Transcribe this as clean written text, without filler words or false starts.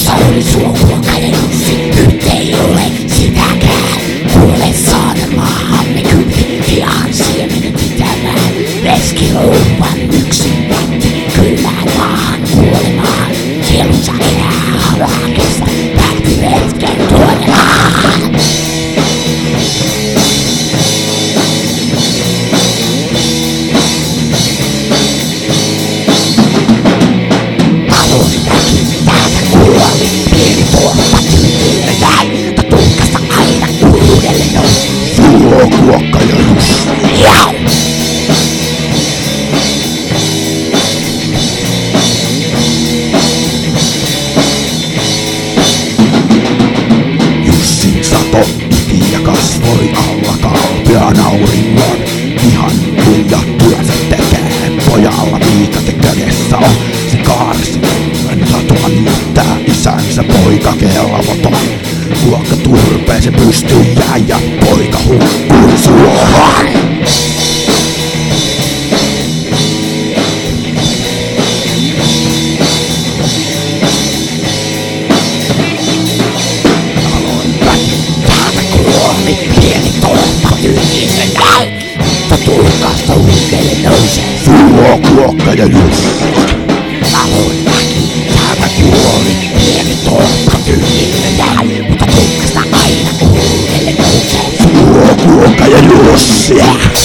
oli suokuokkainen Jussi, nyt ei ole sitäkään. Kuule saarnamaahamme kylpi, pian siemenen pitämään. Reskirouvan yksin jätti, kylmään maahan kuolemaan. Sielunsa enää halaa kestä, päätti retken tuonemaan. Talon väki täältä kuoli, pieni tuoppa tyhjille jäi, mutta tuhkasta aina uudelle nousi. Suokuokka ja Jussi. Jau! Jussin sato piti ja kasvoi alla kalpean auringon. Ihan kuinka työnsä tekee, pojalla viikate kädessä on. Se kaarsi satoa niittää isänsä poika kelvoton. Kuokka turpeeseen pystyy jää ja poika hukkui suohon. Pieni torppa tyhjille jäi, mutta tuhkasta uudelle nousee. Suokuokka ja Jussi. Talon väki täältä kuoli, pieni torppa tyhjille jäi, mutta tuhkasta aina uudelle nousee. Suokuokka ja Jussi.